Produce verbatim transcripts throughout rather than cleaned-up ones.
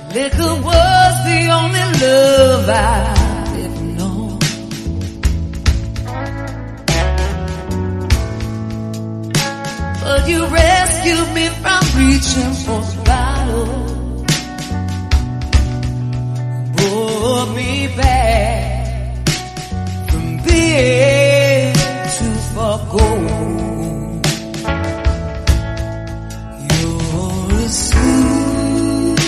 Liquor was the only love I've ever known. But you rescued me from reaching for the bottle, brought me back from being too far gone. You're as smooth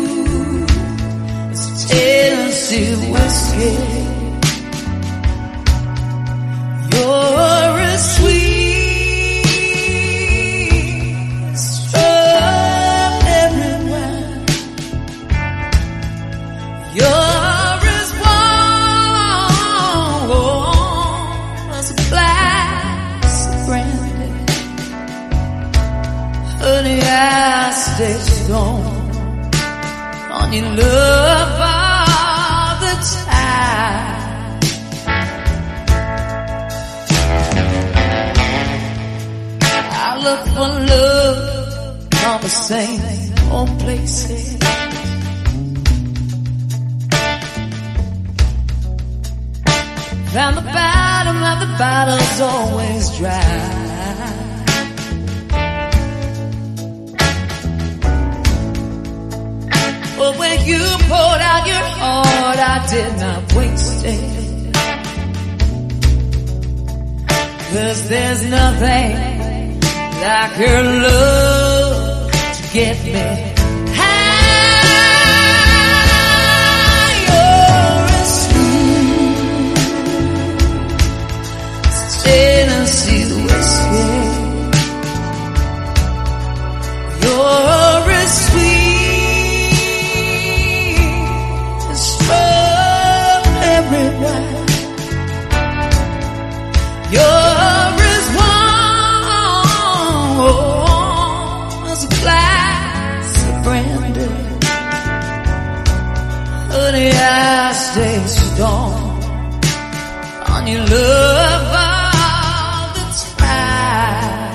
as Tennessee whiskey. You're as sweet as strawberry wine. You're as warm as a glass of brandy. Honey, I stay strong on your love all the time. I look for love on the same old places. And the bottom of the bottle's always dry. But when you poured out your heart, I did not waste it. 'Cause there's nothing like your love to get me high. You're as smooth as Tennessee whiskey. You're as sweet as strawberry wine. You're as warm as a glass of brandy. Honey, I stay strong on your love all the time.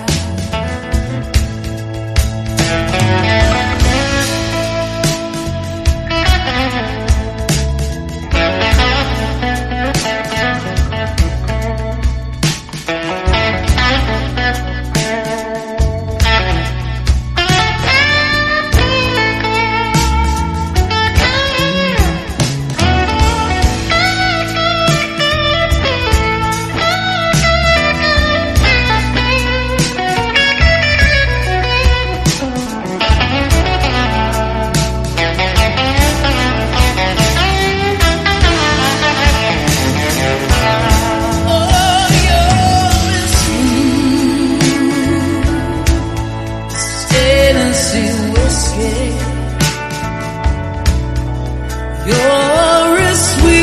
You're as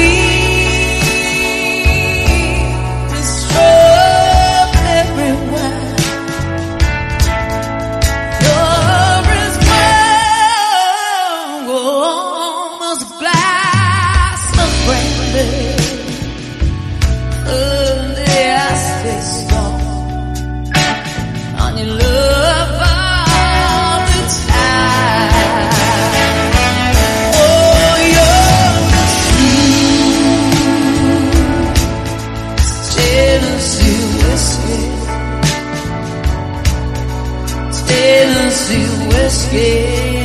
sweet as strawberry wine. You're as warm as a glass of brandy. Honey, I stay strong on your love all the time. Tennessee whiskey.